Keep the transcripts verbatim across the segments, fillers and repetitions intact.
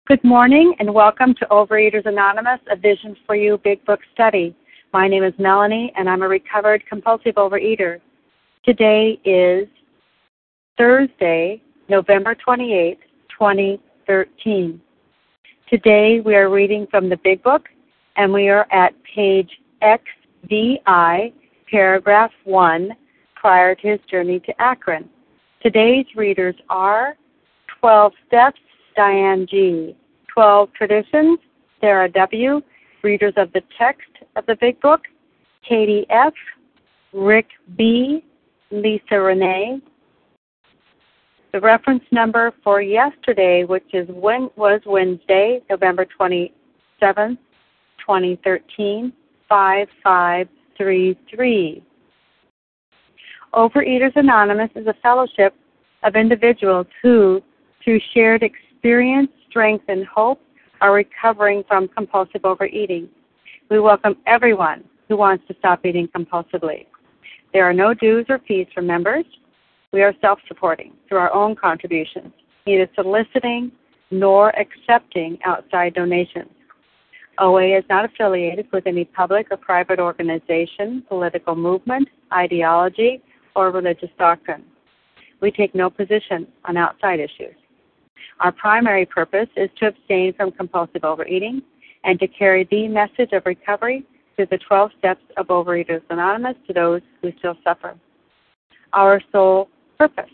Good morning and welcome to Overeaters Anonymous, a Vision for You Big Book Study. My name is Melanie and I'm a recovered compulsive overeater. Today is Thursday, November twenty-eighth, twenty thirteen. Today we are reading from the Big Book and we are at page X V I, paragraph one, prior to his journey to Akron. Today's readers are twelve Steps, Diane G. twelve Traditions, Sarah W. Readers of the text of the Big Book, Katie F., Rick B., Lisa Renee. The reference number for yesterday, which is when, was Wednesday, November twenty-seventh, twenty thirteen, five five three three. Overeaters Anonymous is a fellowship of individuals who, through shared experience, strength, and hope, are recovering from compulsive overeating. We welcome everyone who wants to stop eating compulsively. There are no dues or fees for members. We are self-supporting through our own contributions, neither soliciting nor accepting outside donations. O A is not affiliated with any public or private organization, political movement, ideology, or religious doctrine. We take no position on outside issues. Our primary purpose is to abstain from compulsive overeating and to carry the message of recovery through the twelve steps of Overeaters Anonymous to those who still suffer. Our sole purpose.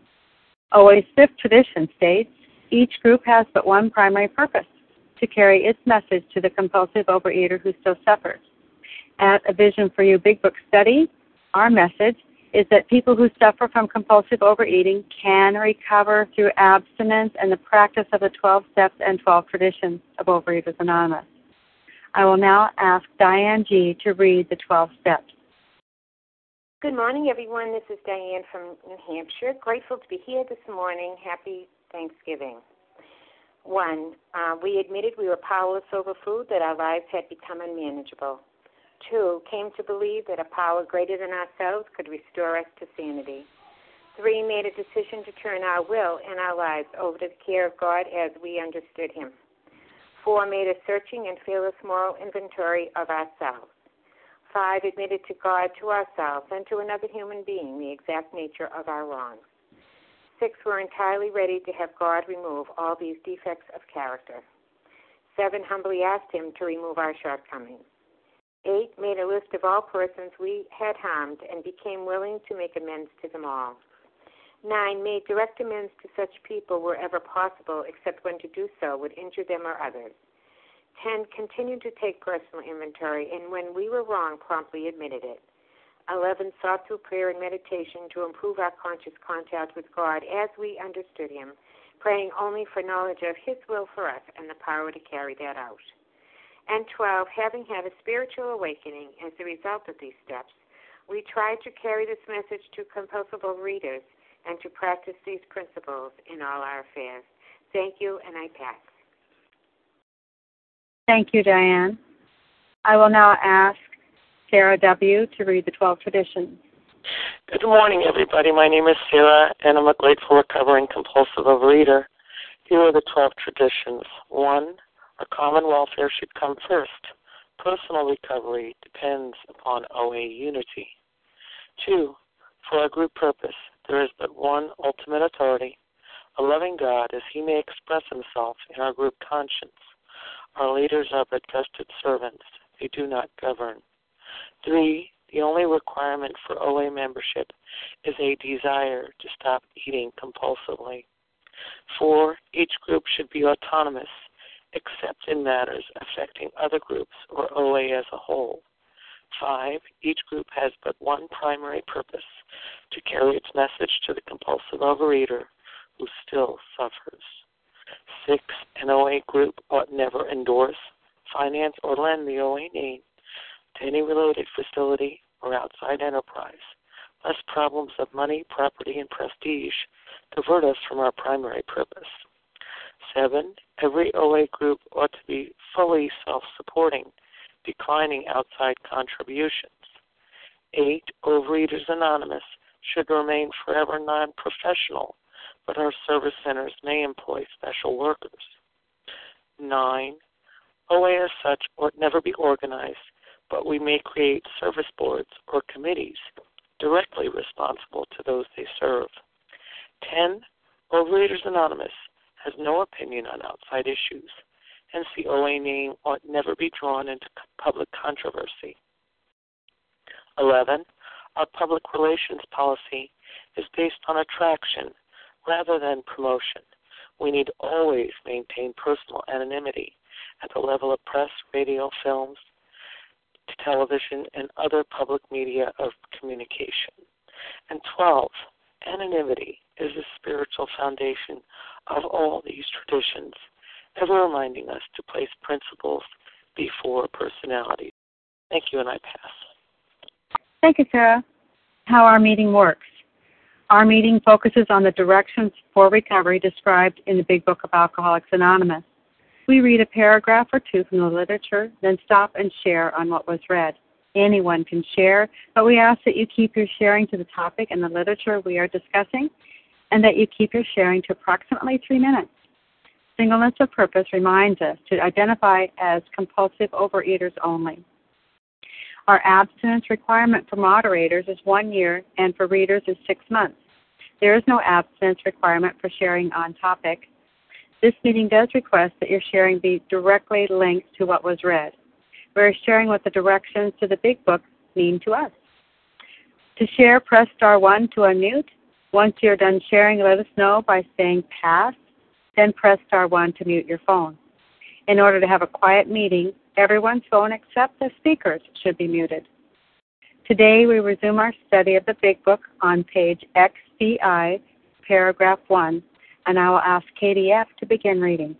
O A's fifth tradition states, each group has but one primary purpose, to carry its message to the compulsive overeater who still suffers. At A Vision for You Big Book Study, our message is that people who suffer from compulsive overeating can recover through abstinence and the practice of the twelve steps and twelve traditions of Overeaters Anonymous. I will now ask Diane G. to read the twelve steps. Good morning, everyone. This is Diane from New Hampshire. Grateful to be here this morning. Happy Thanksgiving. One, uh, we admitted we were powerless over food, that our lives had become unmanageable. Two, came to believe that a power greater than ourselves could restore us to sanity. Three, made a decision to turn our will and our lives over to the care of God as we understood Him. Four, made a searching and fearless moral inventory of ourselves. Five, admitted to God, to ourselves, and to another human being the exact nature of our wrongs. Six, were entirely ready to have God remove all these defects of character. Seven, humbly asked Him to remove our shortcomings. Eight, made a list of all persons we had harmed and became willing to make amends to them all. Nine, made direct amends to such people wherever possible, except when to do so would injure them or others. Ten, continued to take personal inventory, and when we were wrong, promptly admitted it. Eleven, sought through prayer and meditation to improve our conscious contact with God as we understood Him, praying only for knowledge of His will for us and the power to carry that out. And twelve, having had a spiritual awakening as a result of these steps, we tried to carry this message to compulsive overeaters and to practice these principles in all our affairs. Thank you, and I pass. Thank you, Diane. I will now ask Sarah W. to read the twelve traditions. Good morning, everybody. My name is Sarah, and I'm a grateful recovering compulsive overeater. Here are the twelve traditions. One, our common welfare should come first. Personal recovery depends upon O A unity. Two, for our group purpose, there is but one ultimate authority, a loving God as He may express Himself in our group conscience. Our leaders are but trusted servants. They do not govern. Three, the only requirement for O A membership is a desire to stop eating compulsively. Four, each group should be autonomous, except in matters affecting other groups or O A as a whole. Five, each group has but one primary purpose, to carry its message to the compulsive overeater who still suffers. Six, an O A group ought never endorse, finance, or lend the O A name to any related facility or outside enterprise, lest problems of money, property, and prestige divert us from our primary purpose. Seven, every O A group ought to be fully self-supporting, declining outside contributions. Eight, Overeaters Anonymous should remain forever non-professional, but our service centers may employ special workers. Nine, O A as such ought never be organized, but we may create service boards or committees directly responsible to those they serve. Ten, Overeaters Anonymous has no opinion on outside issues, hence the O A name ought never be drawn into public controversy. Eleven, our public relations policy is based on attraction rather than promotion. We need to always maintain personal anonymity at the level of press, radio, films, television, and other public media of communication. And twelve, anonymity is the spiritual foundation of all these traditions, ever reminding us to place principles before personality. Thank you, and I pass. Thank you, Sarah. How our meeting works. Our meeting focuses on the directions for recovery described in the Big Book of Alcoholics Anonymous. We read a paragraph or two from the literature, then stop and share on what was read. Anyone can share, but we ask that you keep your sharing to the topic and the literature we are discussing, and that you keep your sharing to approximately three minutes. Singleness of purpose reminds us to identify as compulsive overeaters only. Our abstinence requirement for moderators is one year, and for readers is six months. There is no abstinence requirement for sharing on topic. This meeting does request that your sharing be directly linked to what was read. We are sharing what the directions to the Big Book mean to us. To share, press star one to unmute. Once you're done sharing, let us know by saying pass, then press star one to mute your phone. In order to have a quiet meeting, everyone's phone except the speakers should be muted. Today we resume our study of the Big Book on page X C I, paragraph one, and I will ask Katie F. to begin reading.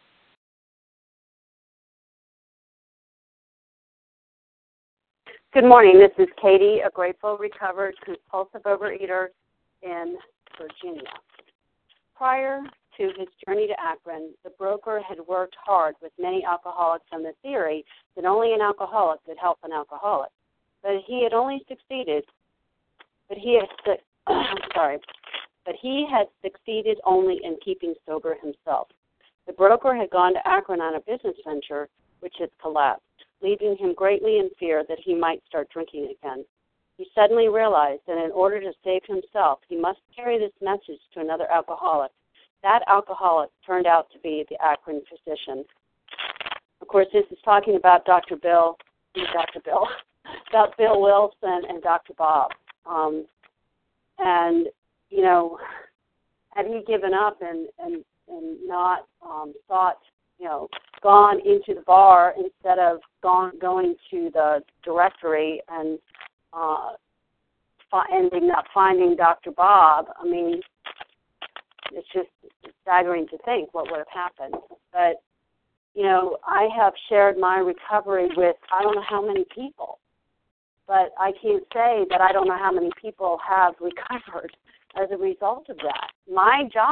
Good morning. This is Katie, a grateful, recovered, compulsive overeater in Virginia. Prior to his journey to Akron, the broker had worked hard with many alcoholics on the theory that only an alcoholic could help an alcoholic. But he had only succeeded, but he had, sorry, but he had succeeded only in keeping sober himself. The broker had gone to Akron on a business venture, which had collapsed, leaving him greatly in fear that he might start drinking again. He suddenly realized that in order to save himself, he must carry this message to another alcoholic. That alcoholic turned out to be the Akron physician. Of course, this is talking about Doctor Bill, Doctor Bill, about Bill Wilson and Doctor Bob. Um, and, you know, had he given up and, and, and not um, thought, you know, gone into the bar instead of gone, going to the directory and uh, fi- ending up finding Doctor Bob, I mean, it's just staggering to think what would have happened. But, you know, I have shared my recovery with I don't know how many people, but I can't say that I don't know how many people have recovered as a result of that. My job.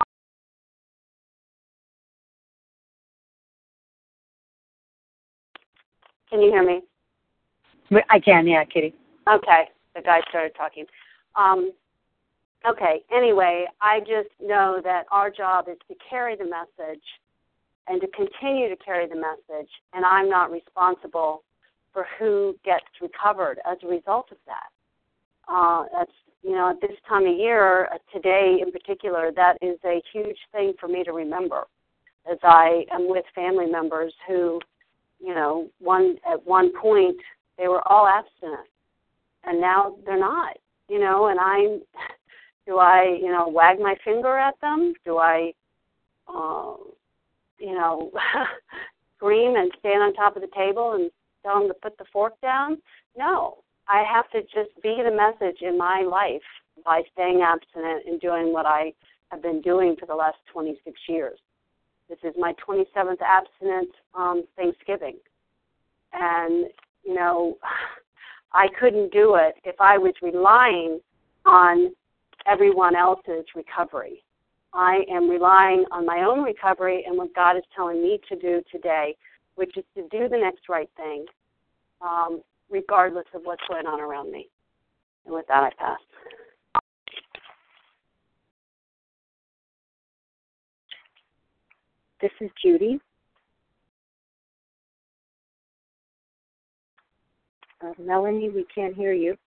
Can you hear me? I can, yeah, Kitty. Okay, the guy started talking. Um, okay, anyway, I just know that our job is to carry the message and to continue to carry the message, and I'm not responsible for who gets recovered as a result of that. Uh, that's, you know, at this time of year, uh, today in particular, that is a huge thing for me to remember, as I am with family members who, you know, one at one point they were all abstinent, and now they're not, you know, and I'm, do I, you know, wag my finger at them? Do I, uh, you know, scream and stand on top of the table and tell them to put the fork down? No, I have to just be the message in my life by staying abstinent and doing what I have been doing for the last twenty-six years. This is my twenty-seventh abstinent um, Thanksgiving. And, you know, I couldn't do it if I was relying on everyone else's recovery. I am relying on my own recovery and what God is telling me to do today, which is to do the next right thing, um, regardless of what's going on around me. And with that, I pass. This is Judy. Uh, Melanie, we can't hear you.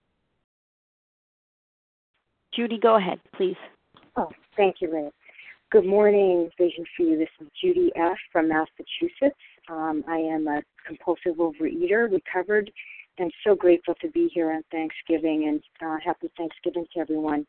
Judy, go ahead, please. Oh, thank you, Ray. Good morning, Vision for You. This is Judy F. from Massachusetts. Um, I am a compulsive overeater, recovered, and so grateful to be here on Thanksgiving, and uh, happy Thanksgiving to everyone.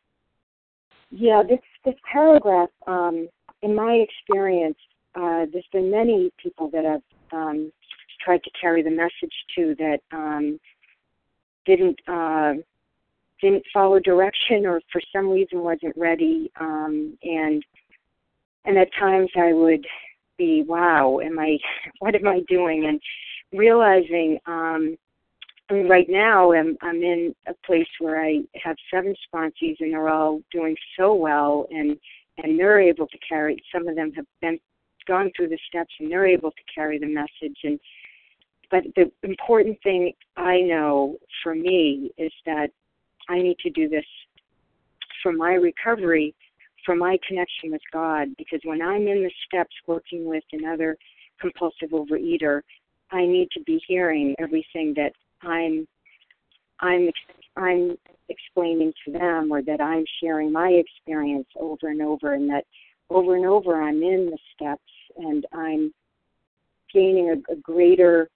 Yeah, this, this paragraph, um, in my experience, uh, there's been many people that I've um, tried to carry the message to that um, didn't uh, didn't follow direction, or for some reason wasn't ready, um, and and at times I would be, wow, am I, what am I doing? And realizing, um, I mean, right now I'm, I'm in a place where I have seven sponsees, and they're all doing so well, and, and they're able to carry, some of them have been gone through the steps, and they're able to carry the message. And but the important thing I know for me is that I need to do this for my recovery, for my connection with God, because when I'm in the steps working with another compulsive overeater, I need to be hearing everything that I'm I'm I'm explaining to them, or that I'm sharing my experience over and over, and that over and over I'm in the steps, and I'm gaining a, a greater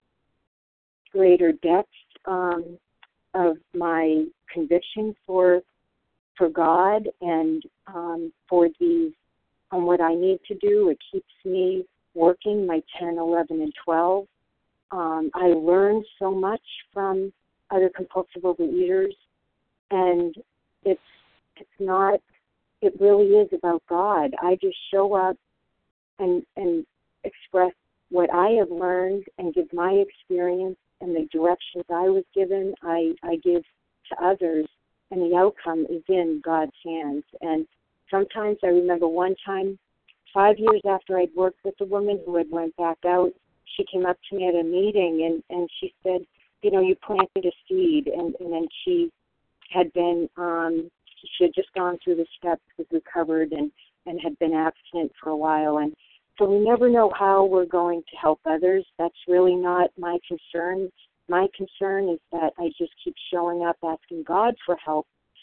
greater depth um, of my conviction for for God, and um, for the on what I need to do. It keeps me working my ten, eleven, and twelve. Um, I learned so much from other compulsive overeaters, and it's it's not. It really is about God. I just show up and and express what I have learned and give my experience and the directions I was given. I I give to others, and the outcome is in God's hands. And sometimes I remember one time, five years after I'd worked with a woman who had went back out, she came up to me at a meeting, and, and she said, you know, you planted a seed. And, and then she had been, um, she had just gone through the steps, was recovered, and, and had been abstinent for a while. And so we never know how we're going to help others. That's really not my concern. My concern is that I just keep showing up, asking God for help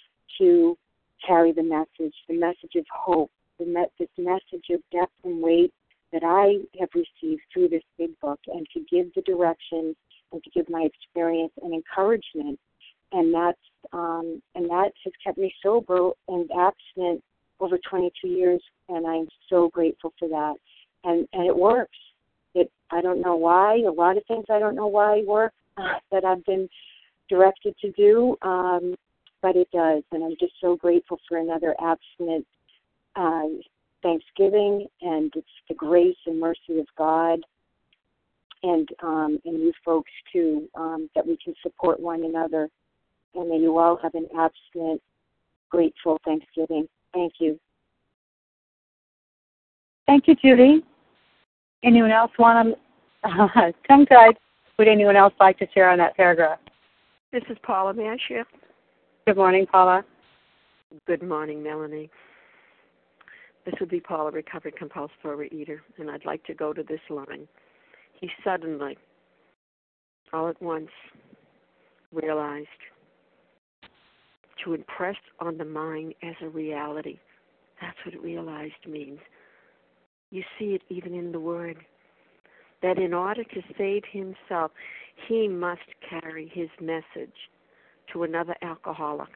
to carry the message, the message of hope, the me- this message of depth and weight that I have received through this big book, and to give the direction and to give my experience and encouragement. And that's um, and that has kept me sober and abstinent over twenty-two years, and I'm so grateful for that. And and it works. It I don't know why. A lot of things I don't know why work uh, that I've been directed to do, um, but it does. And I'm just so grateful for another abstinent uh, Thanksgiving, and it's the grace and mercy of God, and um, and you folks too, um, that we can support one another. And may you all have an abstinent, grateful Thanksgiving. Thank you. Thank you, Judy. Anyone else want to, uh, tongue tied, would anyone else like to share on that paragraph? This is Paula. May I share? Good morning, Paula. Good morning, Melanie. This would be Paula, recovered compulsive overeater, and I'd like to go to this line. He suddenly, all at once, realized to impress on the mind as a reality. That's what realized means. You see it even in the word, that in order to save himself, he must carry his message to another alcoholic.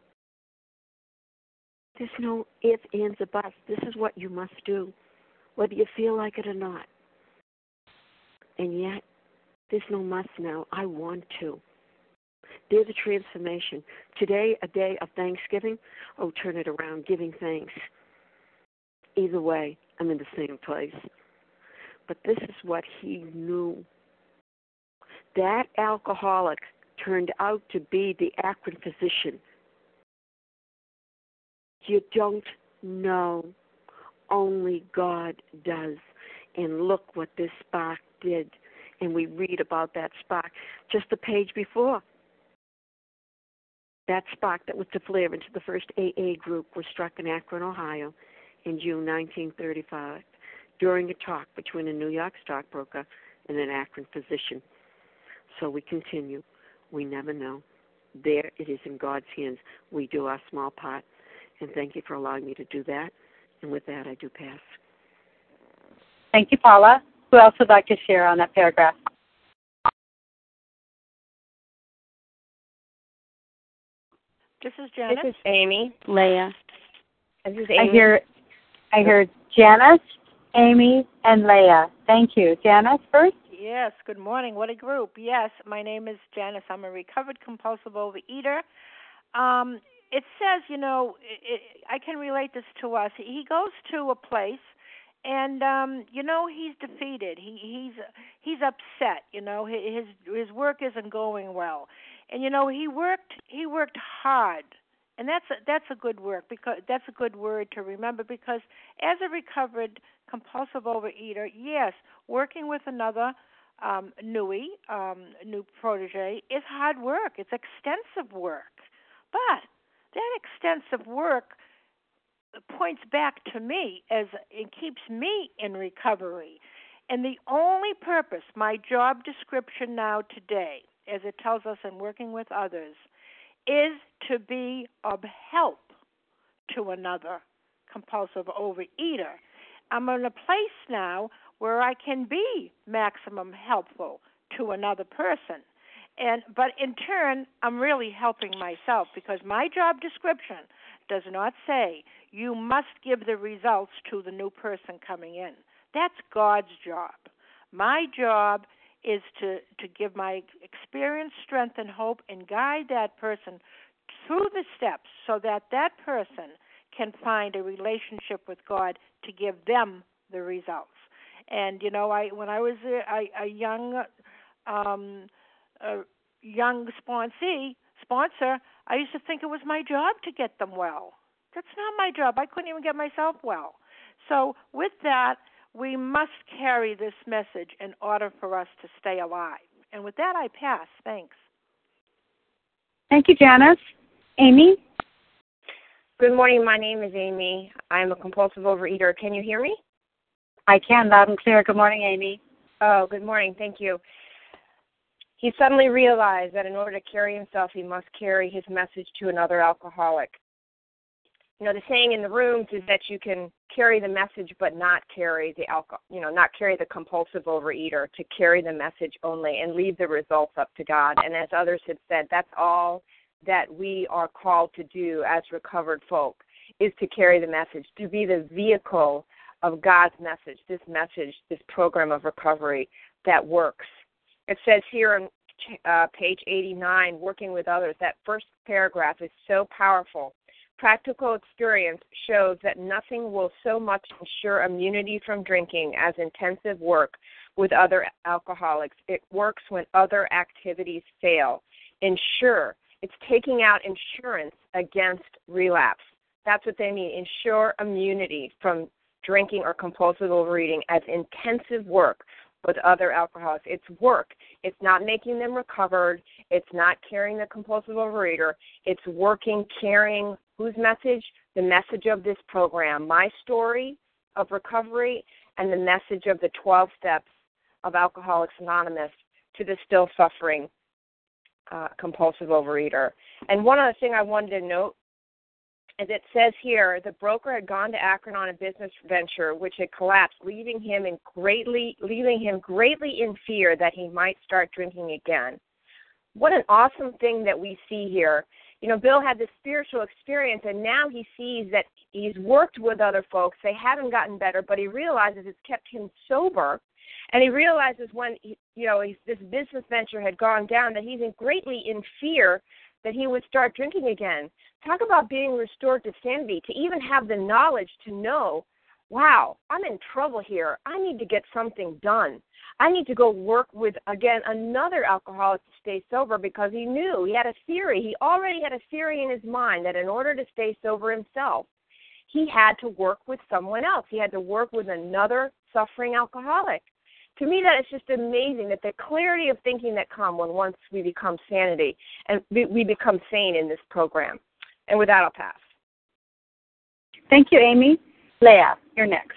There's no ifs, ands, or buts. This is what you must do, whether you feel like it or not. And yet, there's no must now. I want to. There's a transformation. Today, a day of Thanksgiving, oh, turn it around, giving thanks. Either way, I'm in the same place. But this is what he knew. That alcoholic turned out to be the Akron physician. You don't know. Only God does. And look what this spark did. And we read about that spark just the page before. That spark that was to flare into the first A A group was struck in Akron, Ohio in June nineteen thirty-five during a talk between a New York stockbroker and an Akron physician. So we continue. We never know. There it is in God's hands. We do our small part. And thank you for allowing me to do that. And with that, I do pass. Thank you, Paula. Who else would like to share on that paragraph? This is Janice. This is Amy. Leah. This is Amy. I hear, I hear Janice, Amy, and Leah. Thank you. Janice first? Yes, good morning. What a group. Yes, my name is Janice. I'm a recovered compulsive overeater. Um, it says, you know, it, it, I can relate this to us. He goes to a place, and um, you know, he's defeated. He he's he's upset. You know, his his work isn't going well, and you know, he worked he worked hard, and that's a, that's a good work because that's a good word to remember because as a recovered compulsive overeater, yes, working with another um, newie, um, new protege is hard work. It's extensive work, but that extensive work points back to me as it keeps me in recovery. And the only purpose, my job description now today, as it tells us in working with others, is to be of help to another compulsive overeater. I'm in a place now where I can be maximum helpful to another person. And but in turn, I'm really helping myself because my job description does not say you must give the results to the new person coming in. That's God's job. My job is to, to give my experience, strength, and hope and guide that person through the steps so that that person can find a relationship with God to give them the results. And, you know, I when I was a, a, a young um, a young sponsee, sponsor, I used to think it was my job to get them well. That's not my job. I couldn't even get myself well. So with that, we must carry this message in order for us to stay alive. And with that, I pass. Thanks. Thank you, Janice. Amy? Good morning. My name is Amy. I'm a compulsive overeater. Can you hear me? I can, loud and clear. Good morning, Amy. Oh, good morning. Thank you. He suddenly realized that in order to carry himself, he must carry his message to another alcoholic. You know, the saying in the rooms is that you can carry the message but not carry the alcohol, you know, not carry the compulsive overeater, to carry the message only and leave the results up to God. And as others have said, that's all that we are called to do as recovered folk, is to carry the message, to be the vehicle of God's message, this message, this program of recovery that works. It says here on uh, page eighty-nine, working with others, that first paragraph is so powerful. Practical experience shows that nothing will so much ensure immunity from drinking as intensive work with other alcoholics. It works when other activities fail. Ensure. It's taking out insurance against relapse. That's what they mean, ensure immunity from drinking or compulsive overeating as intensive work with other alcoholics. It's work. It's not making them recovered. It's not carrying the compulsive overeater. It's working, carrying whose message? The message of this program, my story of recovery, and the message of the twelve steps of Alcoholics Anonymous to the still suffering uh, compulsive overeater. And one other thing I wanted to note, as it says here, the broker had gone to Akron on a business venture which had collapsed, leaving him in greatly, leaving him greatly in fear that he might start drinking again. What an awesome thing that we see here. You know, Bill had this spiritual experience, and now he sees that he's worked with other folks. They haven't gotten better, but he realizes it's kept him sober. And he realizes when, he, you know, he's, this business venture had gone down that he's in greatly in fear that he would start drinking again. Talk about being restored to sanity, to even have the knowledge to know, wow, I'm in trouble here. I need to get something done. I need to go work with, again, another alcoholic to stay sober, because he knew, he had a theory. He already had a theory in his mind that in order to stay sober himself, he had to work with someone else. He had to work with another suffering alcoholic. To me, that is just amazing, that the clarity of thinking that comes when once we become sanity and we become sane in this program. And with that, I'll pass. Thank you, Amy. Leah, you're next.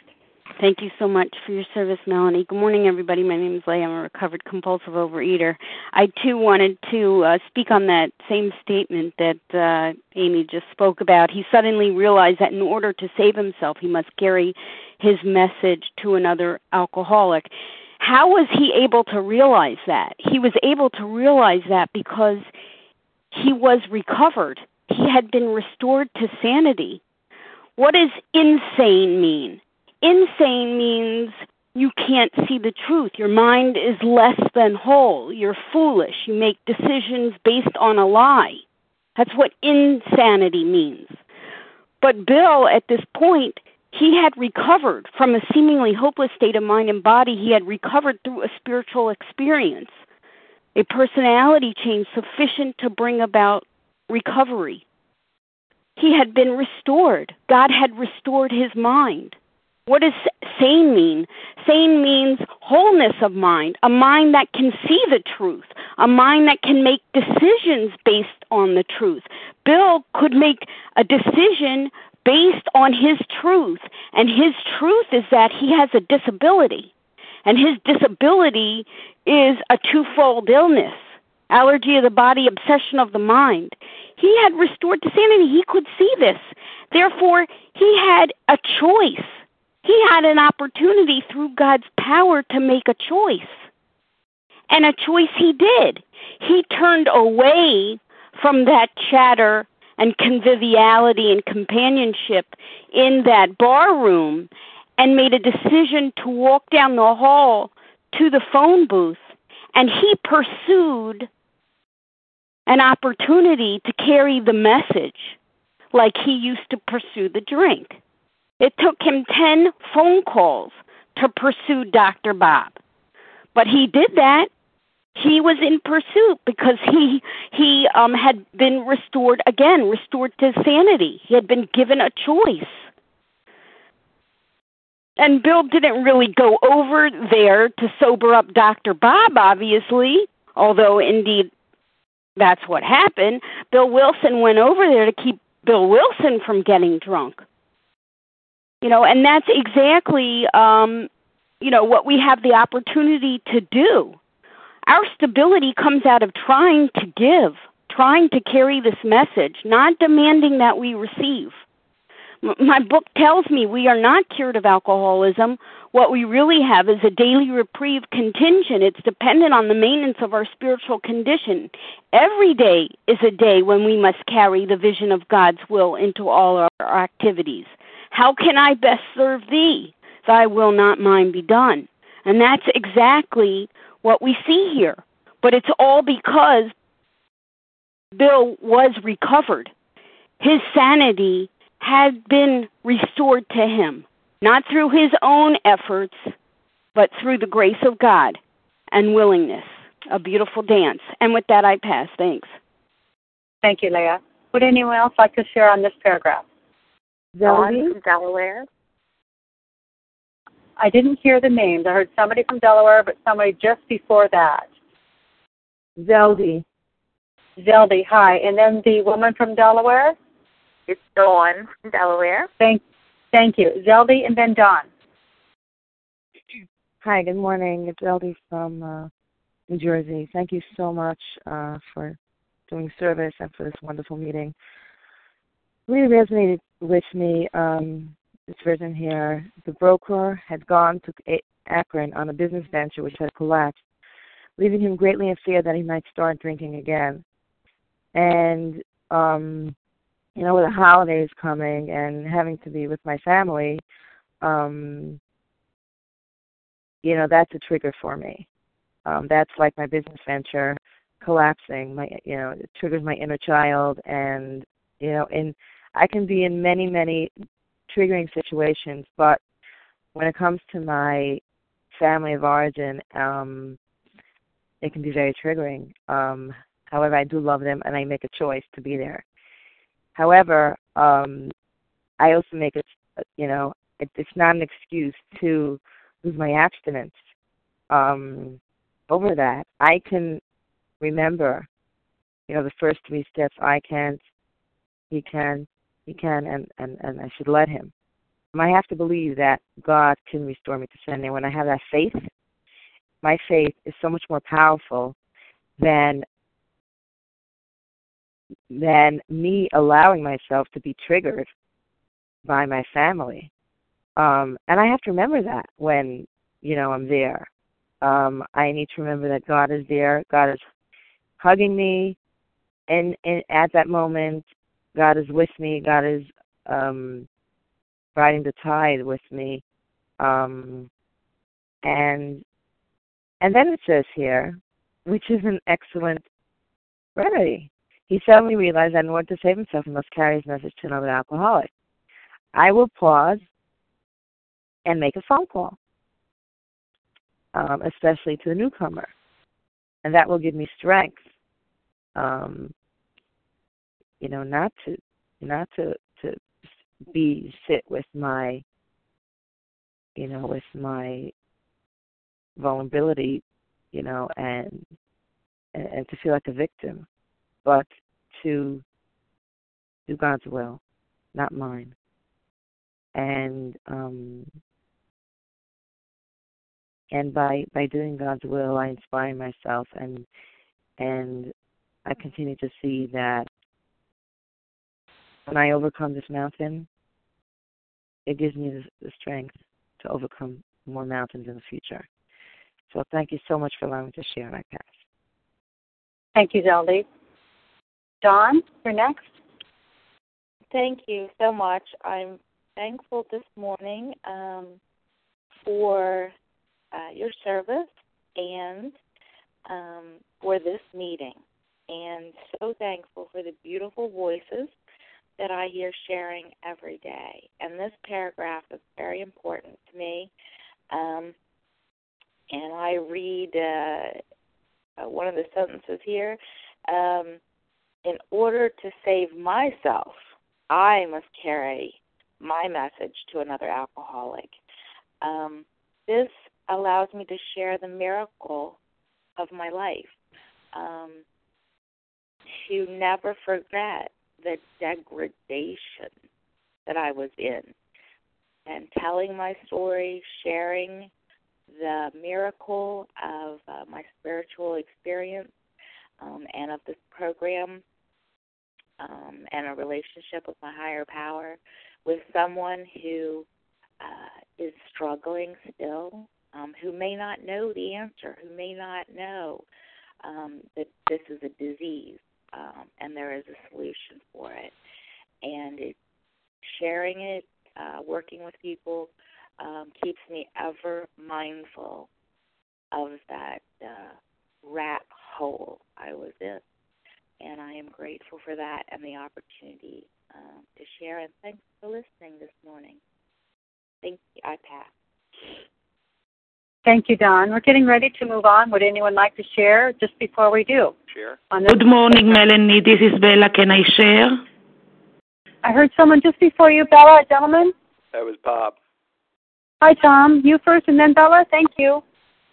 Thank you so much for your service, Melanie. Good morning, everybody. My name is Leigh. I'm a recovered compulsive overeater. I, too, wanted to uh, speak on that same statement that uh, Amy just spoke about. He suddenly realized that in order to save himself, he must carry his message to another alcoholic. How was he able to realize that? He was able to realize that because he was recovered. He had been restored to sanity. What does insane mean? Insane means you can't see the truth. Your mind is less than whole. You're foolish. You make decisions based on a lie. That's what insanity means. But Bill, at this point, he had recovered from a seemingly hopeless state of mind and body. He had recovered through a spiritual experience, a personality change sufficient to bring about recovery. He had been restored. God had restored his mind. What does sane mean? Sane means wholeness of mind, a mind that can see the truth, a mind that can make decisions based on the truth. Bill could make a decision based on his truth, and his truth is that he has a disability, and his disability is a twofold illness, allergy of the body, obsession of the mind. He had restored to sanity. He could see this. Therefore, he had a choice. He had an opportunity through God's power to make a choice. And a choice he did. He turned away from that chatter and conviviality and companionship in that bar room and made a decision to walk down the hall to the phone booth. And he pursued an opportunity to carry the message like he used to pursue the drink. It took him ten phone calls to pursue Doctor Bob. But he did that. He was in pursuit because he he um, had been restored, again, restored to sanity. He had been given a choice. And Bill didn't really go over there to sober up Doctor Bob, obviously, although indeed that's what happened. Bill Wilson went over there to keep Bill Wilson from getting drunk. You know, and that's exactly, um, you know, what we have the opportunity to do. Our stability comes out of trying to give, trying to carry this message, not demanding that we receive. M- my book tells me we are not cured of alcoholism. What we really have is a daily reprieve contingent. It's dependent on the maintenance of our spiritual condition. Every day is a day when we must carry the vision of God's will into all our activities. How can I best serve thee? Thy will, not mine, be done. And that's exactly what we see here. But it's all because Bill was recovered. His sanity had been restored to him, not through his own efforts, but through the grace of God and willingness. A beautiful dance. And with that, I pass. Thanks. Thank you, Leah. Would anyone else like to share on this paragraph? Dawn from Delaware. I didn't hear the names. I heard somebody from Delaware, but somebody just before that. Zeldy. Zeldy, hi. And then the woman from Delaware? It's Dawn from Delaware. Thank, thank you. Zeldy and then Dawn. Hi, good morning. It's Zeldy from uh, New Jersey. Thank you so much uh, for doing service and for this wonderful meeting. Really resonated with me, um, this version here. The broker had gone to Akron on a business venture which had collapsed, leaving him greatly in fear that he might start drinking again. And, um, you know, with the holidays coming and having to be with my family, um, you know, that's a trigger for me. Um, that's like my business venture collapsing. My, you know, it triggers my inner child, and, you know, in I can be in many, many triggering situations, but when it comes to my family of origin, um, it can be very triggering. Um, however, I do love them, and I make a choice to be there. However, um, I also make it, you know, it, it's not an excuse to lose my abstinence um, over that. I can remember, you know, the first three steps. I can't, he can, he can, and, and, and I should let him. I have to believe that God can restore me to sanity. When I have that faith, my faith is so much more powerful than than me allowing myself to be triggered by my family. Um, and I have to remember that when, you know, I'm there. Um, I need to remember that God is there. God is hugging me, and, and at that moment, God is with me. God is um, riding the tide with me. Um, and and then it says here, which is an excellent remedy. He suddenly realized that in order to save himself, he must carry his message to another alcoholic. I will pause and make a phone call, um, especially to the newcomer, and that will give me strength. Um, you know, not to not to to be sit with my, you know, with my vulnerability, you know, and and, and to feel like a victim, but to do God's will, not mine. And um, and by by doing God's will, I inspire myself, and and I continue to see that when I overcome this mountain, it gives me the, the strength to overcome more mountains in the future. So thank you so much for allowing me to share my past. Thank you, Zelda. Dawn, you're next. Thank you so much. I'm thankful this morning um, for uh, your service and um, for this meeting, and so thankful for the beautiful voices that I hear sharing every day. And this paragraph is very important to me. Um, and I read uh, one of the sentences here. Um, in order to save myself, I must carry my message to another alcoholic. Um, this allows me to share the miracle of my life, um, to never forget the degradation that I was in, and telling my story, sharing the miracle of uh, my spiritual experience um, and of this program um, and a relationship with my higher power with someone who uh, is struggling still, um, who may not know the answer, who may not know um, that this is a disease um, and there is a solution for it. And it, sharing it, uh, working with people, um, keeps me ever mindful of that uh, rat hole I was in. And I am grateful for that and the opportunity um, to share. And thanks for listening this morning. Thank you. I pass. Thank you, Don. We're getting ready to move on. Would anyone like to share just before we do? Share. Good morning, Melanie. This is Bella. Can I share? I heard someone just before you, Bella, a gentleman. That was Bob. Hi, Tom. You first and then Bella. Thank you.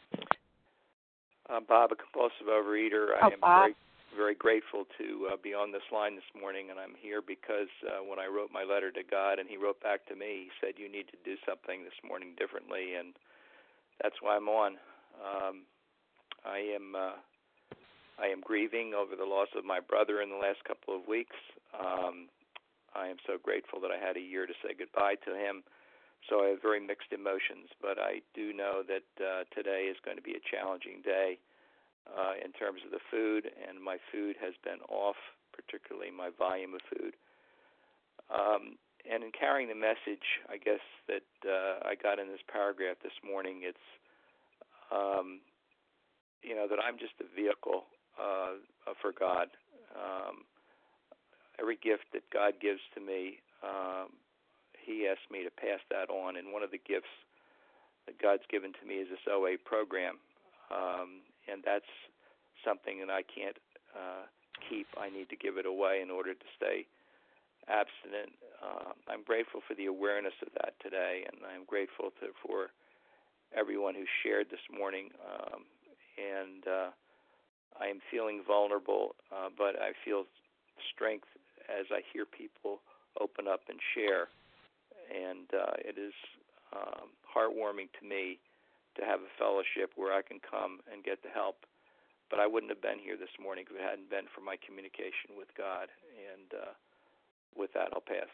I'm Bob, a compulsive overeater. Oh, I am Bob. very, very grateful to uh, be on this line this morning, and I'm here because uh, when I wrote my letter to God and he wrote back to me, he said, you need to do something this morning differently, and that's why I'm on. Um, I am uh, I am grieving over the loss of my brother in the last couple of weeks. Um, I am so grateful that I had a year to say goodbye to him. So I have very mixed emotions, but I do know that uh, today is going to be a challenging day uh, in terms of the food, and my food has been off, particularly my volume of food. Um, and in carrying the message, I guess, that uh, I got in this paragraph this morning, it's, um, you know, that I'm just a vehicle uh, for God. Um, every gift that God gives to me, um, he asked me to pass that on, and one of the gifts that God's given to me is this O A program, um, and that's something that I can't uh, keep. I need to give it away in order to stay abstinent. Uh, I'm grateful for the awareness of that today, and I'm grateful to, for everyone who shared this morning, um, and uh, I am feeling vulnerable, uh, but I feel strength as I hear people open up and share. and uh, it is um, heartwarming to me to have a fellowship where I can come and get the help. But I wouldn't have been here this morning if it hadn't been for my communication with God. And uh, with that, I'll pass.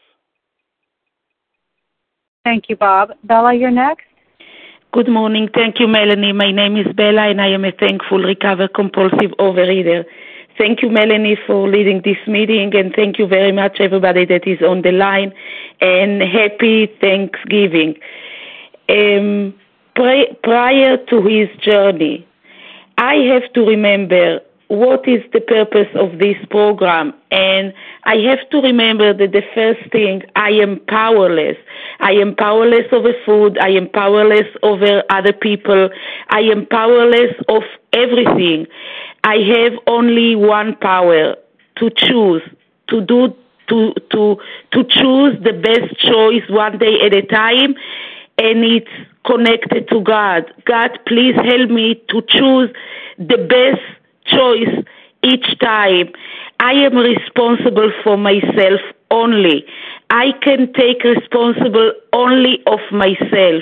Thank you, Bob. Bella, you're next. Good morning. Thank you, Melanie. My name is Bella, and I am a thankful recovered compulsive overeater. Thank you, Melanie, for leading this meeting, and thank you very much, everybody that is on the line, and happy Thanksgiving. Um, pri- prior to his journey, I have to remember what is the purpose of this program, and I have to remember that the first thing, I am powerless. I am powerless over food. I am powerless over other people. I am powerless of everything. I have only one power, to choose, to do, to to to choose the best choice one day at a time, and it's connected to God. God, please help me to choose the best choice each time. I am responsible for myself only. I can take responsible only of myself.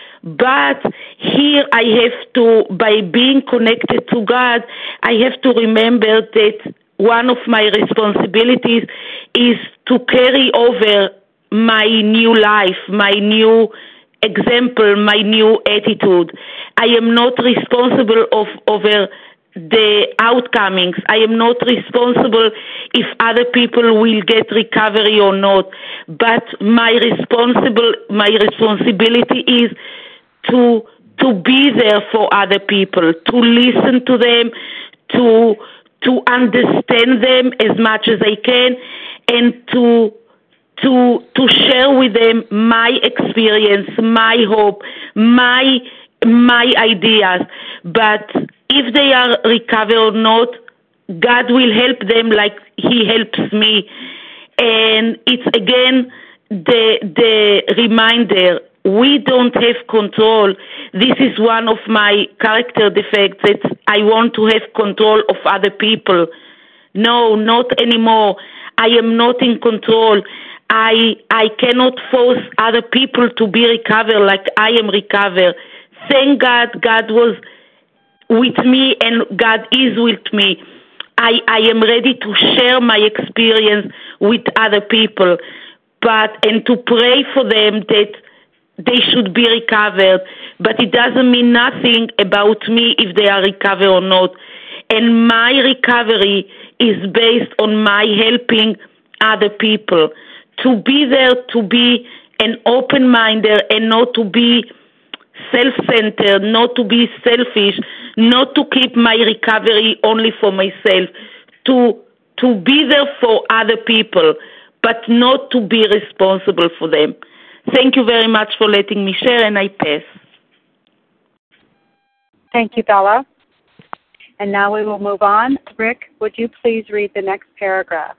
But here I have to, by being connected to God, I have to remember that one of my responsibilities is to carry over my new life, my new example, my new attitude. I am not responsible of over the outcomings. I am not responsible if other people will get recovery or not. But my responsible my responsibility is to to be there for other people, to listen to them, to to understand them as much as I can, and to to to share with them my experience, my hope, my my ideas. But if they are recovered or not, God will help them like He helps me. And it's again the the reminder, we don't have control. This is one of my character defects, that I want to have control of other people. No, not anymore. I am not in control. I I cannot force other people to be recovered like I am recovered. Thank God, God was with me and God is with me. I, I am ready to share my experience with other people, but and to pray for them that they should be recovered. But it doesn't mean nothing about me if they are recovered or not. And my recovery is based on my helping other people. To be there, to be an open-minded and not to be self-centered, not to be selfish, not to keep my recovery only for myself, to to be there for other people, but not to be responsible for them. Thank you very much for letting me share, and I pass. Thank you, Bella. And now we will move on. Rick, would you please read the next paragraph?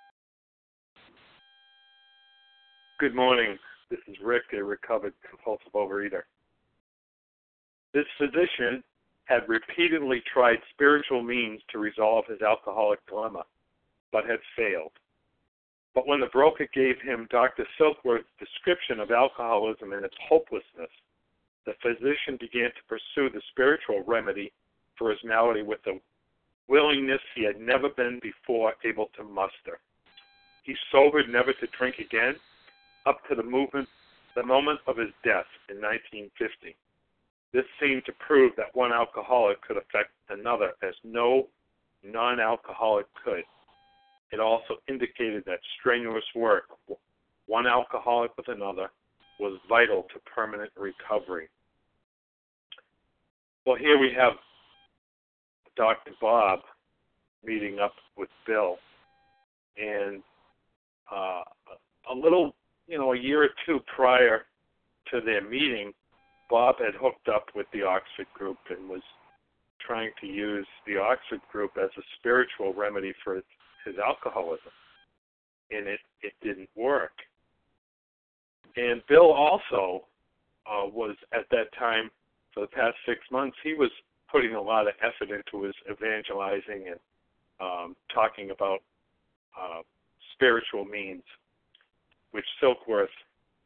Good morning. This is Rick, a recovered compulsive overeater. This physician had repeatedly tried spiritual means to resolve his alcoholic dilemma, but had failed. But when the broker gave him Doctor Silkworth's description of alcoholism and its hopelessness, the physician began to pursue the spiritual remedy for his malady with a willingness he had never been before able to muster. He sobered never to drink again up to the movement, the moment of his death in nineteen fifty. This seemed to prove that one alcoholic could affect another as no non-alcoholic could. It also indicated that strenuous work, one alcoholic with another, was vital to permanent recovery. Well, here we have Doctor Bob meeting up with Bill, and uh, a little, you know, a year or two prior to their meeting, Bob had hooked up with the Oxford group and was trying to use the Oxford group as a spiritual remedy for his, his alcoholism, and it, it didn't work. And Bill also uh, was, at that time, for the past six months, he was putting a lot of effort into his evangelizing and um, talking about uh, spiritual means, which Silkworth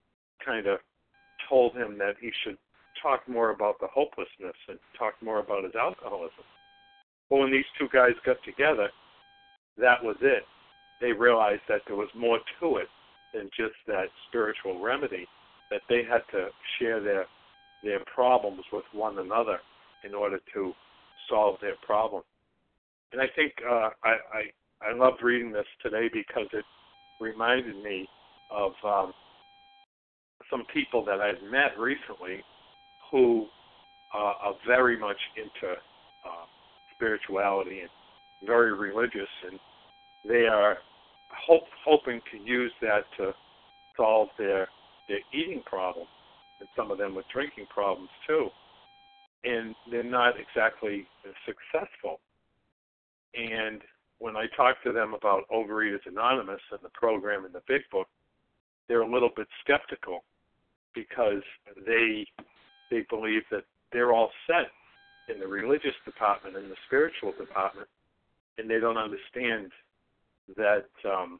kind of told him that he should talk more about the hopelessness and talk more about his alcoholism. But when these two guys got together, that was it. They realized that there was more to it than just that spiritual remedy, that they had to share their their problems with one another in order to solve their problem. And I think uh, I, I I loved reading this today because it reminded me of um, some people that I've met recently who uh, are very much into uh, spirituality and very religious, and they are hope, hoping to use that to solve their their eating problem, and some of them with drinking problems too. And they're not exactly successful. And when I talk to them about Overeaters Anonymous and the program in the Big Book, they're a little bit skeptical because they they believe that they're all set in the religious department and the spiritual department, and they don't understand that um,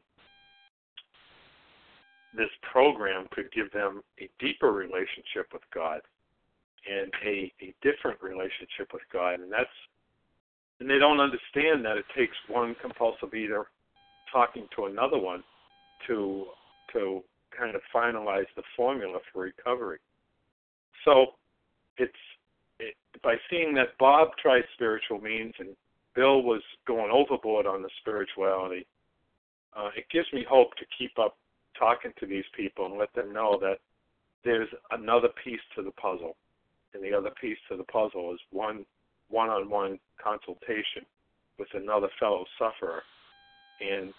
this program could give them a deeper relationship with God and a, a different relationship with God, and that's and they don't understand that it takes one compulsive eater talking to another one to to kind of finalize the formula for recovery. So it's it, by seeing that Bob tried spiritual means and Bill was going overboard on the spirituality, uh, it gives me hope to keep up talking to these people and let them know that there's another piece to the puzzle. And the other piece to the puzzle is one one-on-one consultation with another fellow sufferer. And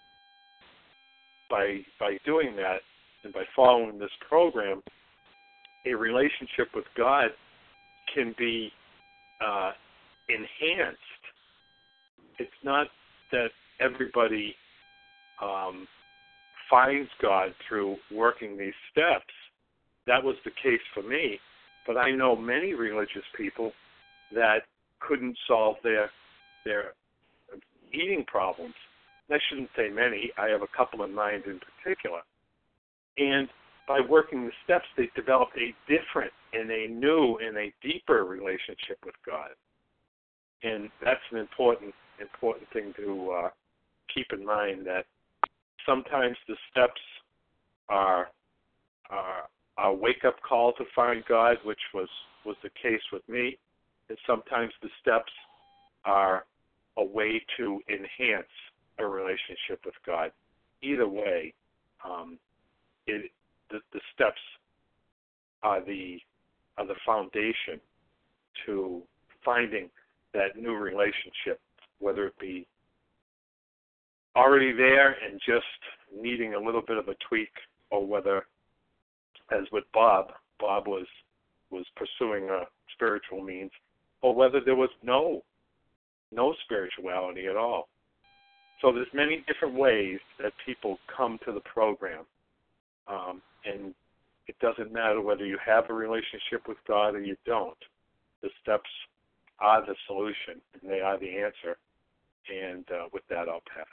by by doing that and by following this program, a relationship with God can be uh, enhanced. It's not that everybody um, finds God through working these steps. That was the case for me. But I know many religious people that couldn't solve their their eating problems. I shouldn't say many. I have a couple in mind in particular. And by working the steps, they developed a different and a new and a deeper relationship with God. And that's an important important thing to uh, keep in mind, that sometimes the steps are are a wake-up call to find God, which was, was the case with me, and sometimes the steps are a way to enhance a relationship with God. Either way, um, it, the, the steps are the are the foundation to finding that new relationship, whether it be already there and just needing a little bit of a tweak, or whether, as with Bob, Bob was was pursuing a spiritual means, or whether there was no no spirituality at all. So there's many different ways that people come to the program, um, and it doesn't matter whether you have a relationship with God or you don't. The steps are the solution, and they are the answer. And uh, with that, I'll pass.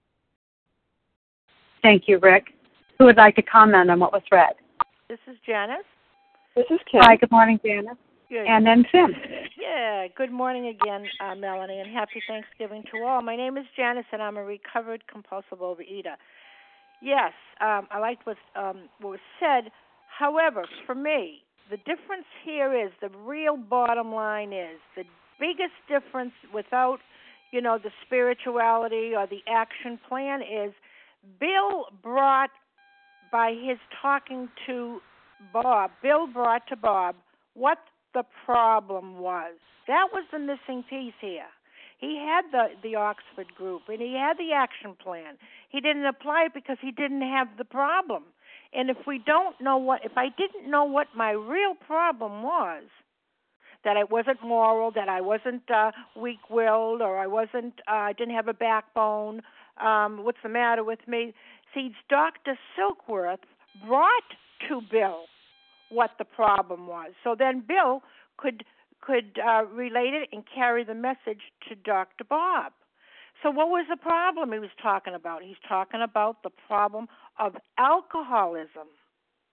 Thank you, Rick. Who would like to comment on what was read? This is Janice. This is Kim. Hi, good morning, Janice. Good. And then Tim. Yeah, good morning again, uh, Melanie, and happy Thanksgiving to all. My name is Janice, and I'm a recovered compulsive overeater. Yes, um, I liked what, um, what was said. However, for me, the difference here is, the real bottom line is, the biggest difference without, you know, the spirituality or the action plan is, Bill brought, by his talking to Bob, Bill brought to Bob what the problem was. That was the missing piece here. He had the, the Oxford group, and he had the action plan. He didn't apply it because he didn't have the problem. And if we don't know what, if I didn't know what my real problem was, that I wasn't moral, that I wasn't uh, weak-willed, or I wasn't, uh, didn't have a backbone, um, what's the matter with me? See, Doctor Silkworth brought to Bill what the problem was. So then Bill could could uh, relate it and carry the message to Doctor Bob. So what was the problem he was talking about? He's talking about the problem of alcoholism.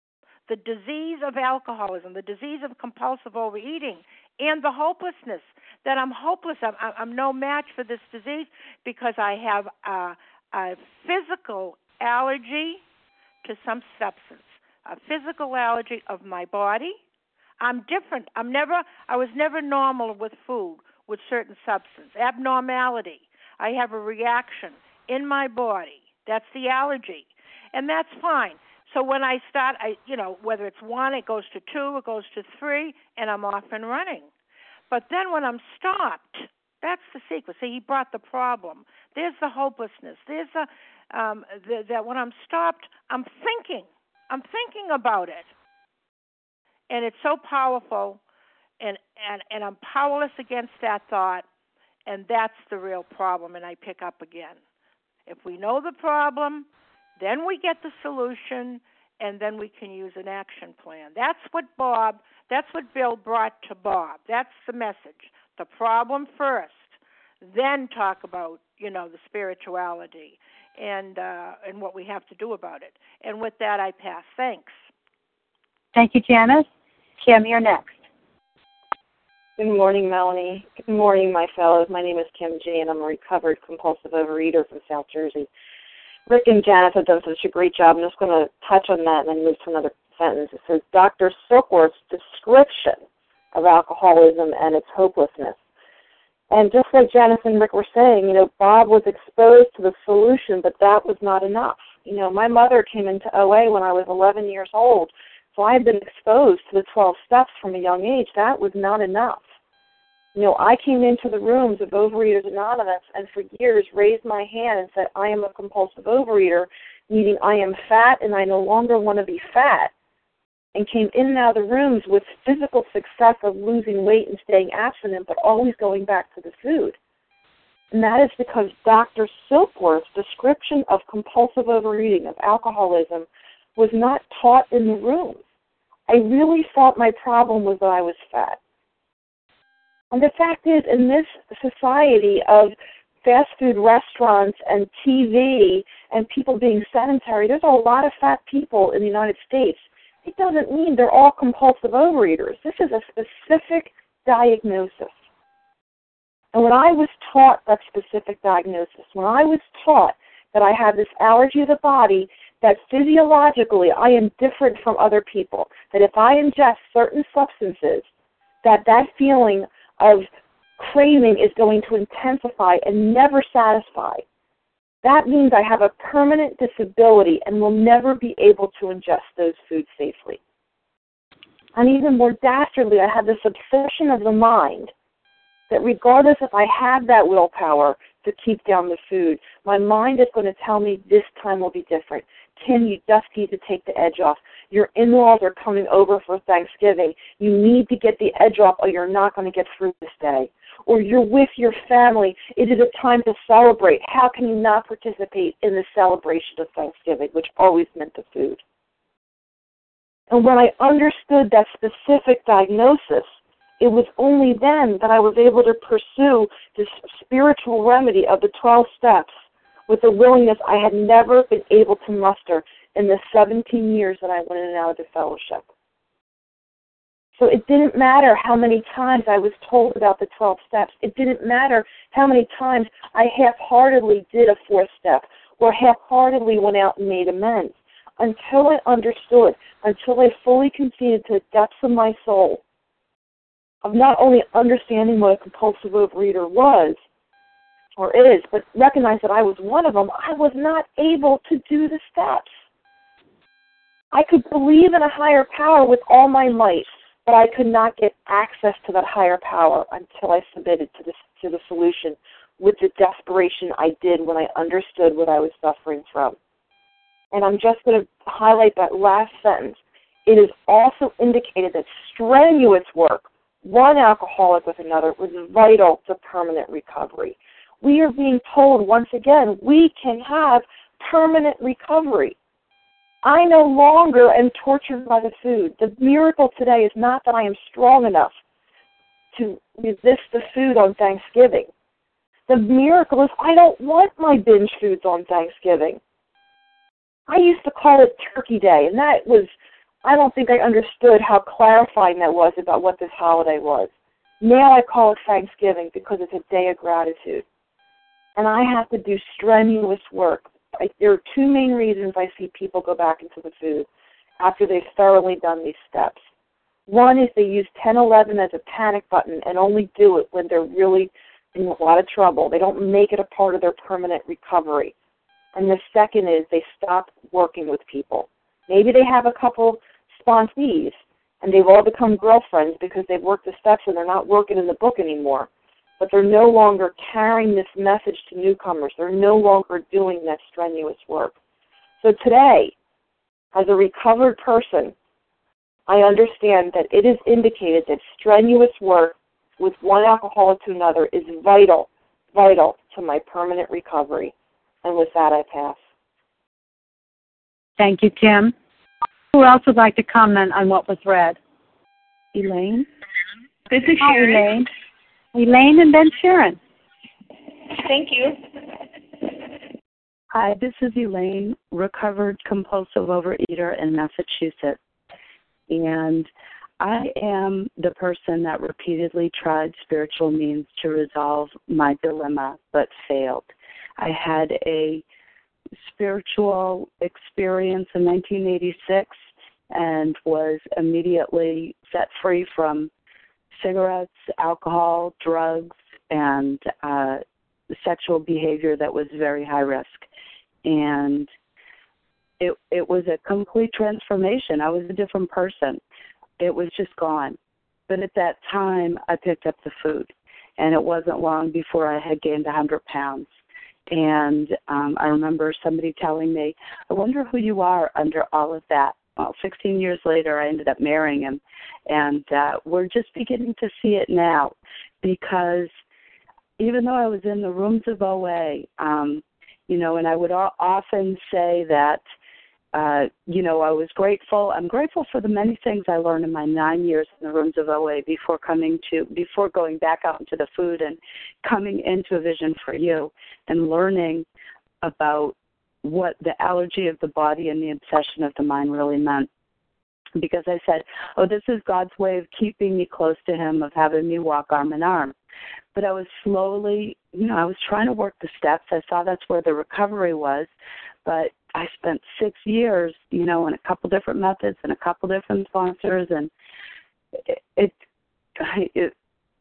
the disease of alcoholism, the disease of compulsive overeating, and the hopelessness, that I'm hopeless. I'm, I'm no match for this disease because I have a, a physical allergy to some substance, a physical allergy of my body. I'm different. I'm never, I was never normal with food, with certain substance. Abnormality. I have a reaction in my body. That's the allergy. And that's fine. So when I start, I, you know, whether it's one, it goes to two, it goes to three, and I'm off and running. But then when I'm stopped, that's the secret. See, he brought the problem. There's the hopelessness. There's the, um, the that when I'm stopped, I'm thinking. I'm thinking about it. And it's so powerful, and, and, and I'm powerless against that thought, and that's the real problem, and I pick up again. If we know the problem, then we get the solution, and then we can use an action plan. That's what Bob, that's what Bill brought to Bob. That's the message. The problem first, then talk about, you know, the spirituality and uh, and what we have to do about it. And with that, I pass. Thanks. Thank you, Janice. Kim, you're next. Good morning, Melanie. Good morning, my fellows. My name is Kim G., and I'm a recovered compulsive overeater from South Jersey. Rick and Janice have done such a great job. I'm just going to touch on that and then move to another sentence. It says, Doctor Silkworth's description of alcoholism and its hopelessness. And just like Janice and Rick were saying, you know, Bob was exposed to the solution, but that was not enough. You know, my mother came into O A when I was eleven years old, so I had been exposed to the twelve steps from a young age. That was not enough. You know, I came into the rooms of Overeaters Anonymous and for years raised my hand and said, I am a compulsive overeater, meaning I am fat and I no longer want to be fat, and came in and out of the rooms with physical success of losing weight and staying abstinent, but always going back to the food. And that is because Doctor Silkworth's description of compulsive overeating, of alcoholism, was not taught in the rooms. I really thought my problem was that I was fat. And the fact is, in this society of fast food restaurants and T V and people being sedentary, there's a lot of fat people in the United States. It doesn't mean they're all compulsive overeaters. This is a specific diagnosis. And when I was taught that specific diagnosis, when I was taught that I have this allergy of the body, that physiologically I am different from other people, that if I ingest certain substances, that that feeling of craving is going to intensify and never satisfy, that means I have a permanent disability and will never be able to ingest those foods safely. And even more dastardly, I have this obsession of the mind that regardless if I have that willpower to keep down the food, my mind is going to tell me this time will be different. Kim, you just need to take the edge off. Your in-laws are coming over for Thanksgiving. You need to get the edge off or you're not going to get through this day. Or you're with your family. It is a time to celebrate. How can you not participate in the celebration of Thanksgiving, which always meant the food? And when I understood that specific diagnosis, it was only then that I was able to pursue this spiritual remedy of the twelve steps with a willingness I had never been able to muster in the seventeen years that I went in and out of the fellowship. So it didn't matter how many times I was told about the twelve steps. It didn't matter how many times I half-heartedly did a fourth step or half-heartedly went out and made amends. Until I understood, until I fully conceded to the depths of my soul of not only understanding what a compulsive overeater was or is, but recognize that I was one of them, I was not able to do the steps. I could believe in a higher power with all my might, but I could not get access to that higher power until I submitted to, this, to the solution with the desperation I did when I understood what I was suffering from. And I'm just going to highlight that last sentence. It is also indicated that strenuous work, one alcoholic with another, was vital to permanent recovery. We are being told once again we can have permanent recovery. I no longer am tortured by the food. The miracle today is not that I am strong enough to resist the food on Thanksgiving. The miracle is I don't want my binge foods on Thanksgiving. I used to call it Turkey Day, and that was I don't think I understood how clarifying that was about what this holiday was. Now I call it Thanksgiving because it's a day of gratitude. And I have to do strenuous work. I, there are two main reasons I see people go back into the food after they've thoroughly done these steps. One is they use ten eleven as a panic button and only do it when they're really in a lot of trouble. They don't make it a part of their permanent recovery. And the second is they stop working with people. Maybe they have a couple sponsees and they've all become girlfriends because they've worked the steps and they're not working in the book anymore. But they're no longer carrying this message to newcomers. They're no longer doing that strenuous work. So today, as a recovered person, I understand that it is indicated that strenuous work with one alcoholic to another is vital, vital to my permanent recovery. And with that, I pass. Thank you, Kim. Who else would like to comment on what was read? Elaine? This is Hi, Sharon. Elaine. Elaine and then Sharon. Thank you. Hi, this is Elaine, recovered compulsive overeater in Massachusetts. And I am the person that repeatedly tried spiritual means to resolve my dilemma but failed. I had a spiritual experience in nineteen eighty-six and was immediately set free from cigarettes, alcohol, drugs, and uh, sexual behavior that was very high risk. And it it was a complete transformation. I was a different person. It was just gone. But at that time, I picked up the food, and it wasn't long before I had gained one hundred pounds. And um, I remember somebody telling me, I wonder who you are under all of that. Well, sixteen years later, I ended up marrying him, and uh, we're just beginning to see it now, because even though I was in the rooms of O A, um, you know, and I would often say that, uh, you know, I was grateful. I'm grateful for the many things I learned in my nine years in the rooms of O A before coming to, before going back out into the food and coming into A Vision for You and learning about what the allergy of the body and the obsession of the mind really meant. Because I said, oh, this is God's way of keeping me close to him, of having me walk arm in arm. But I was slowly, you know, I was trying to work the steps. I saw that's where the recovery was. But I spent six years, you know, in a couple different methods and a couple different sponsors. And it, it, it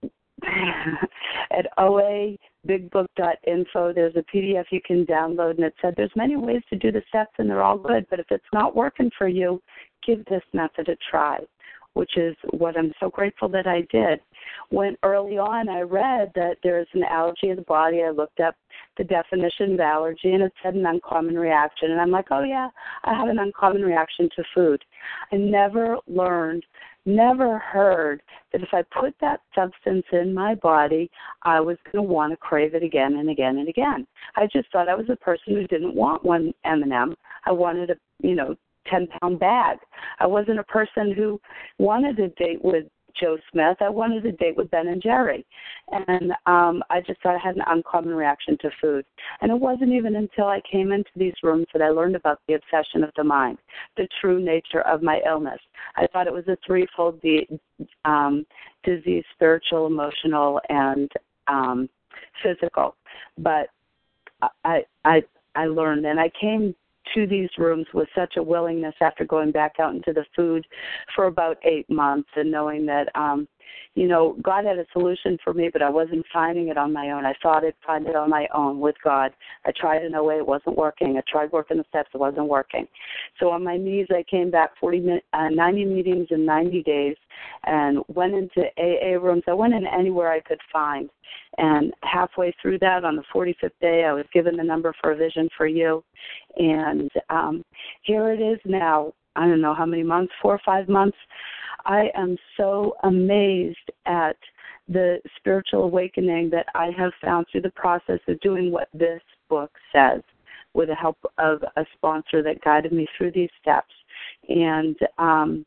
at O A big book dot info, there's a P D F you can download, and it said there's many ways to do the steps, and they're all good, but if it's not working for you, give this method a try, which is what I'm so grateful that I did. When early on I read that there's an allergy of the body, I looked up the definition of allergy, and it said an uncommon reaction, and I'm like, oh yeah, I have an uncommon reaction to food. I never learned Never heard that if I put that substance in my body, I was going to want to crave it again and again and again. I just thought I was a person who didn't want one M and M. I wanted a, you know, ten-pound bag. I wasn't a person who wanted a date with Joe Smith. I wanted a date with Ben and Jerry. And um, I just thought I had an uncommon reaction to food. And it wasn't even until I came into these rooms that I learned about the obsession of the mind, the true nature of my illness. I thought it was a threefold de- um, disease, spiritual, emotional, and um, physical. But I, I, I learned, and I came to these rooms with such a willingness after going back out into the food for about eight months and knowing that, um, you know, God had a solution for me, but I wasn't finding it on my own. I thought I'd find it on my own with God. I tried in a way, it wasn't working. I tried working the steps, it wasn't working. So on my knees, I came back forty, uh, ninety meetings in ninety days and went into A A rooms. I went in anywhere I could find. And halfway through that, on the forty-fifth day, I was given the number for A Vision for You. And um, here it is now, I don't know how many months, four or five months. I am so amazed at the spiritual awakening that I have found through the process of doing what this book says, with the help of a sponsor that guided me through these steps. And um,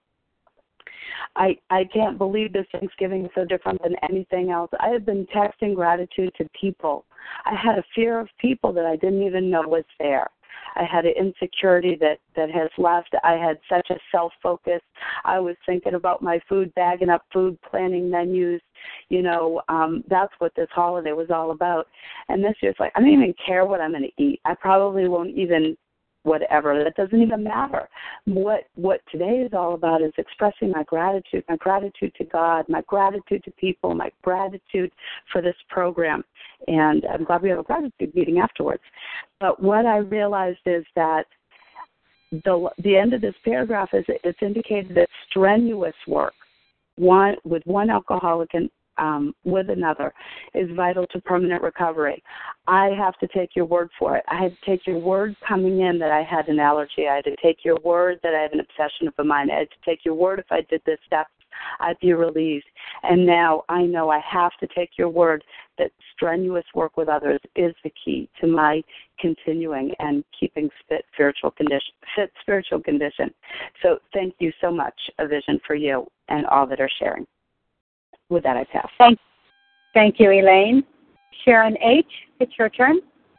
I I can't believe this Thanksgiving is so different than anything else. I have been texting gratitude to people. I had a fear of people that I didn't even know was there. I had an insecurity that, that has left. I had such a self-focus. I was thinking about my food, bagging up food, planning menus. You know, um, that's what this holiday was all about. And this year it's like, I don't even care what I'm going to eat. I probably won't even whatever. That doesn't even matter. What what today is all about is expressing my gratitude, my gratitude to God, my gratitude to people, my gratitude for this program. And I'm glad we have a gratitude meeting afterwards. But what I realized is that the the end of this paragraph is it's indicated that strenuous work one with one alcoholic and Um, with another is vital to permanent recovery. I have to take your word for it. I had to take your word coming in that I had an allergy. I had to take your word that I have an obsession of a mind. I had to take your word if I did this step, I'd be relieved. And now I know I have to take your word that strenuous work with others is the key to my continuing and keeping fit spiritual condition, fit spiritual condition. So thank you so much, A Vision for You and all that are sharing. With that, I pass. Thank, thank you, Elaine. Sharon H., it's your turn.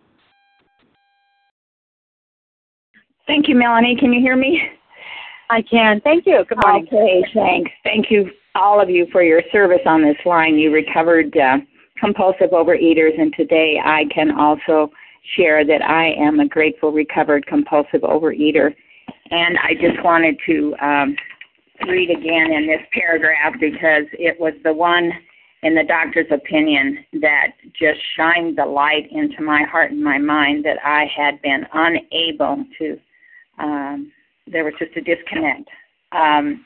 Thank you, Melanie. Can you hear me? I can. Thank you. Good morning. Okay, thanks. Thank you, all of you, for your service on this line. You recovered uh, compulsive overeaters, and today I can also share that I am a grateful recovered compulsive overeater. And I just wanted to um, read again in this paragraph because it was the one in the doctor's opinion that just shined the light into my heart and my mind that I had been unable to, um, there was just a disconnect. Um,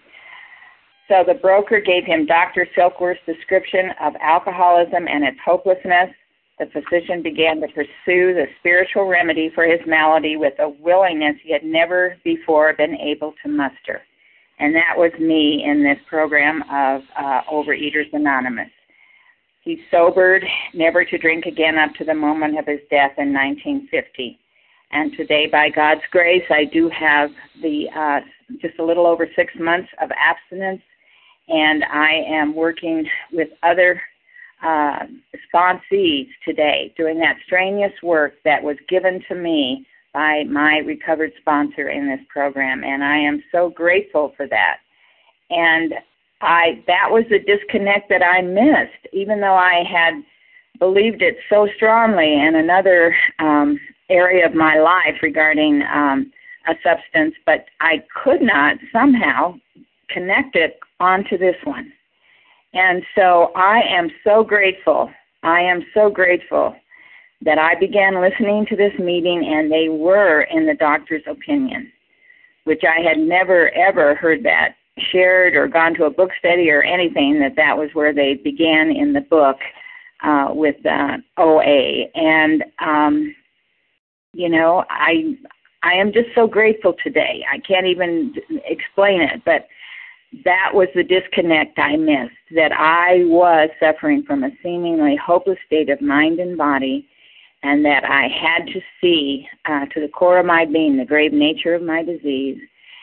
so the broker gave him Doctor Silkworth's description of alcoholism and its hopelessness. The physician began to pursue the spiritual remedy for his malady with a willingness he had never before been able to muster. And that was me in this program of uh, Overeaters Anonymous. He sobered, never to drink again up to the moment of his death in nineteen fifty. And today, by God's grace, I do have the uh, just a little over six months of abstinence, and I am working with other uh, sponsees today, doing that strenuous work that was given to me by my recovered sponsor in this program, and I am so grateful for that. And I that was the disconnect that I missed, even though I had believed it so strongly in another um, area of my life regarding um, a substance, but I could not somehow connect it onto this one. And so I am so grateful. I am so grateful that I began listening to this meeting, and they were in the doctor's opinion, which I had never, ever heard that shared or gone to a book study or anything, that that was where they began in the book uh, with uh, O A. And, um, you know, I, I am just so grateful today. I can't even explain it, but that was the disconnect I missed, that I was suffering from a seemingly hopeless state of mind and body, and that I had to see uh, to the core of my being the grave nature of my disease.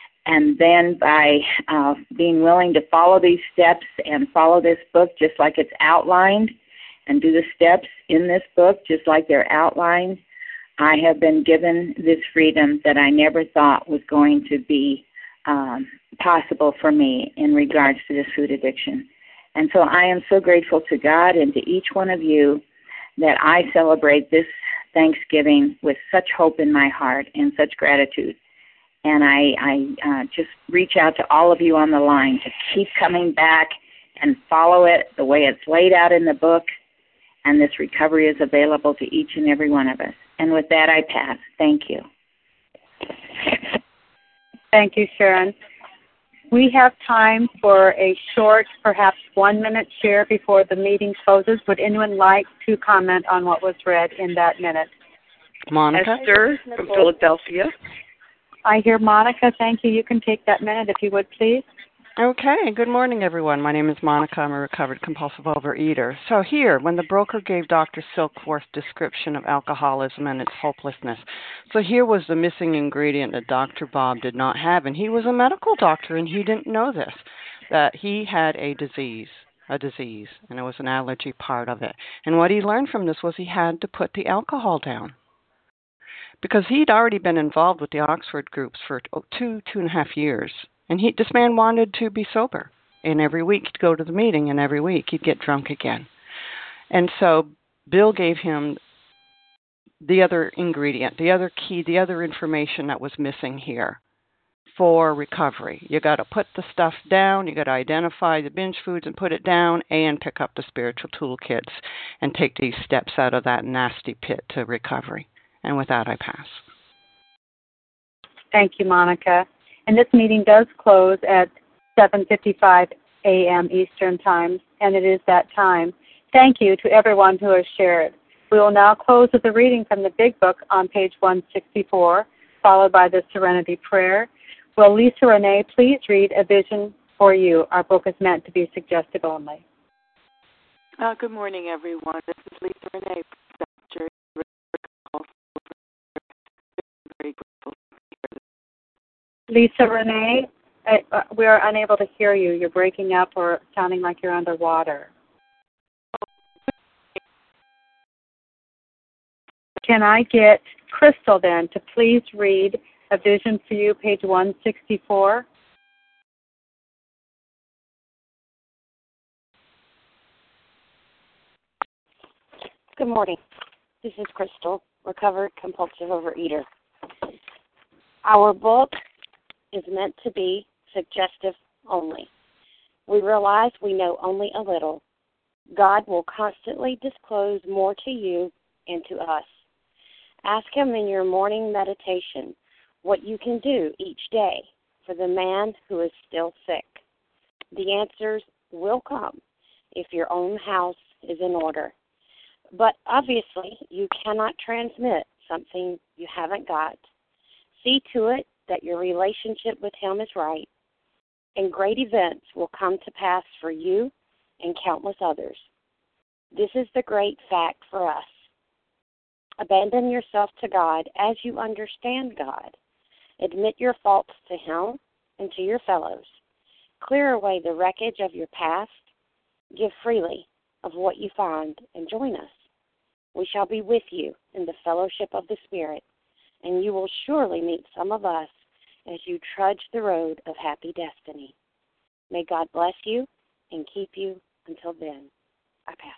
And then by uh, being willing to follow these steps and follow this book just like it's outlined, and do the steps in this book just like they're outlined, I have been given this freedom that I never thought was going to be um, possible for me in regards to this food addiction. And so I am so grateful to God and to each one of you that I celebrate this Thanksgiving with such hope in my heart and such gratitude. And I, I uh, just reach out to all of you on the line to keep coming back and follow it the way it's laid out in the book. And this recovery is available to each and every one of us. And with that, I pass. Thank you. Thank you, Sharon. We have time for a short, perhaps one-minute share before the meeting closes. Would anyone like to comment on what was read in that minute? Monica? Esther from Philadelphia. I hear Monica. Thank you. You can take that minute if you would, please. Okay. Good morning, everyone. My name is Monica. I'm a recovered compulsive overeater. So here, when the broker gave Doctor Silkworth's description of alcoholism and its hopelessness, so here was the missing ingredient that Doctor Bob did not have, and he was a medical doctor, and he didn't know this, that he had a disease, a disease, and it was an allergy part of it. And what he learned from this was he had to put the alcohol down. because he'd already been involved with the Oxford groups for two, two and a half years. And he, this man wanted to be sober. And every week he'd go to the meeting, and every week he'd get drunk again. And so Bill gave him the other ingredient, the other key, the other information that was missing here for recovery. You got to put the stuff down, you got to identify the binge foods and put it down, and pick up the spiritual toolkits and take these steps out of that nasty pit to recovery. And with that, I pass. Thank you, Monica. And this meeting does close at seven fifty-five a.m. Eastern Time, and it is that time. Thank you to everyone who has shared. We will now close with a reading from the Big Book on page one sixty-four, followed by the Serenity Prayer. Will Lisa Renee please read A Vision for You? Our book is meant to be suggestive only. Uh, good morning, everyone. This is Lisa Renee from very grateful. Lisa Renee, uh, we are unable to hear you. You're breaking up or sounding like you're underwater. Can I get Crystal then to please read A Vision for You, page one sixty-four? Good morning. This is Crystal, recovered compulsive overeater. Our book is meant to be suggestive only. We realize we know only a little. God will constantly disclose more to you and to us. Ask Him in your morning meditation what you can do each day for the man who is still sick. The answers will come if your own house is in order. But obviously, you cannot transmit something you haven't got. See to it that your relationship with Him is right, and great events will come to pass for you and countless others. This is the great fact for us. Abandon yourself to God as you understand God. Admit your faults to Him and to your fellows. Clear away the wreckage of your past. Give freely of what you find and join us. We shall be with you in the fellowship of the Spirit, and you will surely meet some of us as you trudge the road of happy destiny. May God bless you and keep you until then. I pass.